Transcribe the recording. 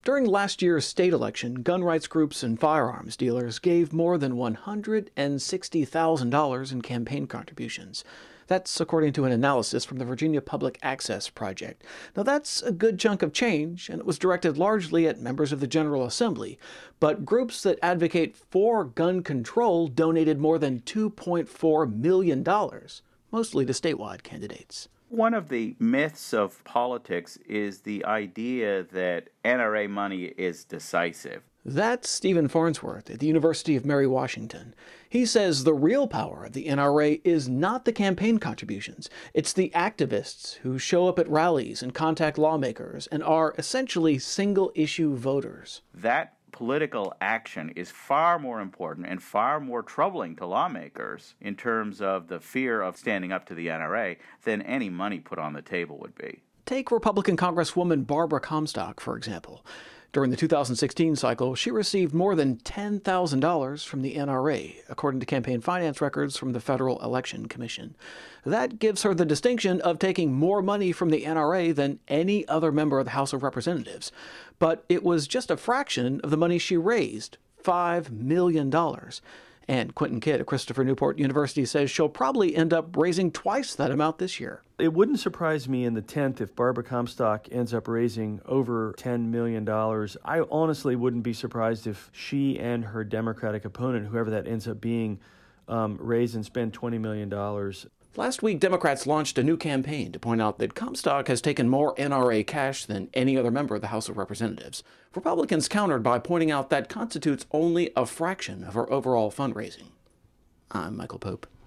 During last year's state election, gun rights groups and firearms dealers gave more than $160,000 in campaign contributions. That's according to an analysis from the Virginia Public Access Project. Now, that's a good chunk of change, and it was directed largely at members of the General Assembly. But groups that advocate for gun control donated more than $2.4 million, mostly to statewide candidates. One of the myths of politics is the idea that NRA money is decisive. That's Stephen Farnsworth at the University of Mary Washington. He says the real power of the NRA is not the campaign contributions. It's the activists who show up at rallies and contact lawmakers and are essentially single-issue voters. That political action is far more important and far more troubling to lawmakers in terms of the fear of standing up to the NRA than any money put on the table would be. Take Republican Congresswoman Barbara Comstock, for example. During the 2016 cycle, she received more than $10,000 from the NRA, according to campaign finance records from the Federal Election Commission. That gives her the distinction of taking more money from the NRA than any other member of the House of Representatives. But it was just a fraction of the money she raised, $5 million. And Quentin Kidd at Christopher Newport University says she'll probably end up raising twice that amount this year. It wouldn't surprise me in the 10th if Barbara Comstock ends up raising over $10 million. I honestly wouldn't be surprised if she and her Democratic opponent, whoever that ends up being, raise and spend $20 million. Last week, Democrats launched a new campaign to point out that Comstock has taken more NRA cash than any other member of the House of Representatives. Republicans countered by pointing out that constitutes only a fraction of her overall fundraising. I'm Michael Pope.